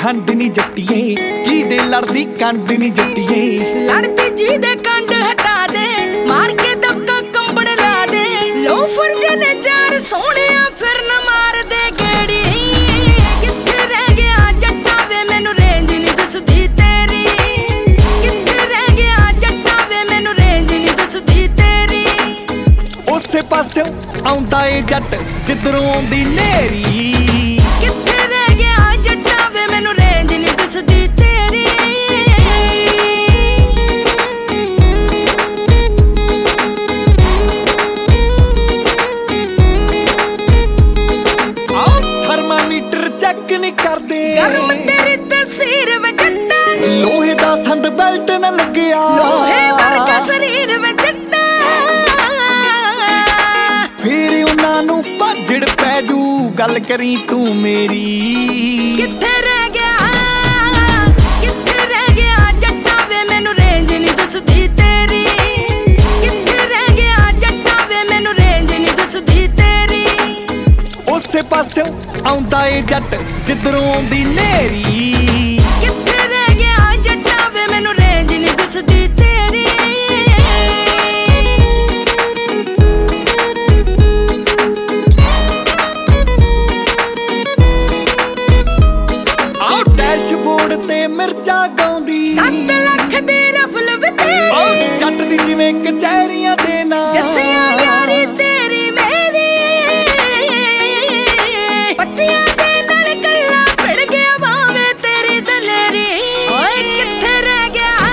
ਖੰਡ ਨੀ ਜੱਟੀਏ ਕੀ ਦੇ ਲੜਦੀ ਕੰਡ ਨੀ ਜੱਟੀਏ ਲੜਦੀ ਜੀ ਦੇ ਕੰਡ ਹਟਾ ਦੇ ਮਾਰ ਕੇ ਦਬਕਾ ਕੰਬੜ ਲਾ ਦੇ ਲੋ ਫਰਜਨੇ ਚਾਰ ਸੋਹਣਿਆ ਫਿਰ ਨਾ ਮਾਰ ਦੇ ਗੇੜੀ ਕਿੱਥੇ ਰਹਿ ਗਿਆ ਜੱਟਾ ਵੇ ਮੈਨੂੰ ਰੇਂਜ ਨਹੀਂ ਦੱਸਦੀ ਤੇਰੀ ਕਿੱਥੇ ਰਹਿ ਗਿਆ ਜੱਟਾ ਵੇ ਮੈਨੂੰ ਰੇਂਜ ਨਹੀਂ ਦੱਸਦੀ ਤੇਰੀ ਉਸੇ ਪਾਸਿਓਂ ਆਉਂਦਾ ਏ ਜੱਟ ਜਿੱਧਰੋਂ ਆਉਂਦੀ ਨੇਰੀ ਕਿੱਥੇ ਰਹਿ ਗਿਆ ਜੱਟਾ ਵੇ ਮੈਨੂੰ ਰੇਂਜ ਨਹੀਂ ਦੱਸਦੀ ਤੇਰੀ ਥਰਮਾਮੀਟਰ ਚੈੱਕ ਨਹੀਂ ਕਰਦੇ ਗਰਮ ਤੇਰੀ ਤਸਵੀਰ ਵਿੱਚ ਜੱਟਾ ਲੋਹੇ ਦਾ ਸੰਦ ਬੈਲਟ ਨਾ ਲੱਗਿਆ ਲੋਹੇ ਵਰਗਾ ਸਰੀਰ ਵਿੱਚ ਜੱਟਾ ਫੇਰ ਉਹਨਾਂ ਨੂੰ ਭਾਜੜ ਪੈ ਜੂ ਗੱਲ ਕਰੀ ਤੂੰ ਮੇਰੀ ਕਿੱਥੇ ਰਹਿ ਗਿਆ ਜੱਟਾ ਵੇ ਮੈਨੂੰ ਰੇਂਜ ਨਹੀਂ ਦੱਸਦੀ ਤੇਰੀ ਕਿੱਥੇ ਰਹਿ ਗਿਆ ਜੱਟਾ ਵੇ ਮੈਨੂੰ ਰੇਂਜ ਨਹੀਂ ਦੱਸਦੀ ਤੇਰੀ ਉਸੇ ਪਾਸਿਓਂ ਆਉਂਦਾ ਏ ਜੱਟ ਜਿੱਧਰੋਂ ਆਉਂਦੀ ਨੇਰੀ ਕਿੱਥੇ ਰਹਿ ਗਿਆ ਜੱਟਾ ਵੇ ਮੈਨੂੰ ਰੇਂਜ ਨਹੀਂ ਦੱਸਦੀ ਤੇਰੀ ਆਹ ਡੈਸ਼ਬੋਰਡ ਤੇ ਮਿਰਚਾ ਗਾਉਂਦੀ 7 ਲੱਖ ਦੀ ਰਫਲ ਵਿੱਚ ਜੱਟ ਦੀ ਜਿਵੇਂ ਕਚਹਿਰੀਆਂ ਦੇ ਨਾਂ ਜੱਸਿਆ ਯਾਰੀ ਤੇਰੀ ਮੇਰੀ ਬੱਚਿਆਂ ਦੇ ਨਾਲ ਗੱਲਾਂ ਭਿੜ ਗਿਆ ਬਾਵੇ ਤੇਰੀ ਦਲੇਰੀ ਓਏ ਕਿੱਥੇ ਰਹਿ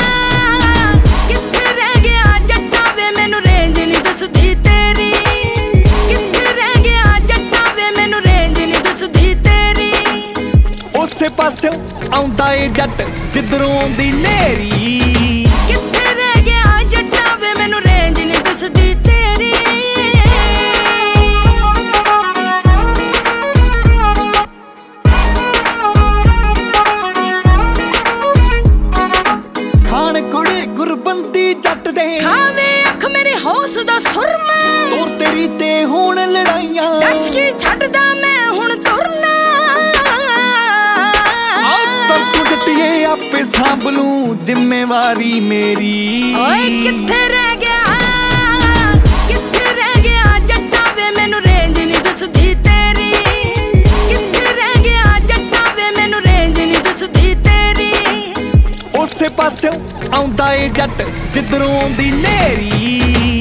ਗਿਆ ਜੱਟਾ ਵੇ ਮੈਨੂੰ ਰੇਂਜ ਨਹੀਂ ਦੱਸਦੀ ਤੇਰੀ ਕਿੱਥੇ ਰਹਿ ਗਿਆ ਜੱਟਾ ਵੇ ਮੈਨੂੰ ਰੇਂਜ ਨਹੀਂ ਦੱਸਦੀ ਤੇਰੀ ਉਸੇ ਪਾਸਿਓਂ ਆਉਂਦਾ ਏ ਜੱਟ ਜਿੱਧਰੋਂ ਆਉਂਦੀ ਨੇਰੀ ਕਿੱਥੇ ਰਹਿ ਗਿਆ ਜੱਟਾ ਵੇ ਮੈਨੂੰ ਰੇਂਜ ਨਹੀਂ ਦੱਸਦੀ ਤੇਰੀ ਖਾਣ ਕੁੜੇ ਗੁਰਬੰਦੀ ਜੱਟ ਦੇ ਖਾਵੇ ਅੱਖ ਮੇਰੇ ਹੌਸ ਦਾ ਸੁਰਮਾ ਤੋਰ ਤੇਰੀ ਤੇ ਹੁਣ ਲੜਾਈਆਂ ਦੱਸ ਕੀ ਛੱਡਦਾ ਮੈਂ ਹੁਣ ਤੁਰਨਾ ਤਰ ਤੂੰ ਜੱਟੀਏ ਆਪੇ ਸੰਭਲੂ ਜ਼ਿੰਮੇਵਾਰੀ ਮੇਰੀ ਓਏ ਕਿੱਥੇ ਰਹਿ ਗਿਆ ਜੱਟਾ ਵੇ ਮੈਨੂੰ ਰੇਂਜ ਨਹੀਂ ਦੱਸਦੀ ਤੇਰੀ ਕਿੱਥੇ ਰਹਿ ਗਿਆ ਜੱਟਾ ਵੇ ਮੈਨੂੰ ਰੇਂਜ ਨਹੀਂ ਦੱਸਦੀ ਤੇਰੀ ਉਸੇ ਪਾਸਿਓਂ ਆਉਂਦਾ ਏ ਜੱਟ ਜਿੱਧਰੋਂ ਆਉਂਦੀ ਨੇਰੀ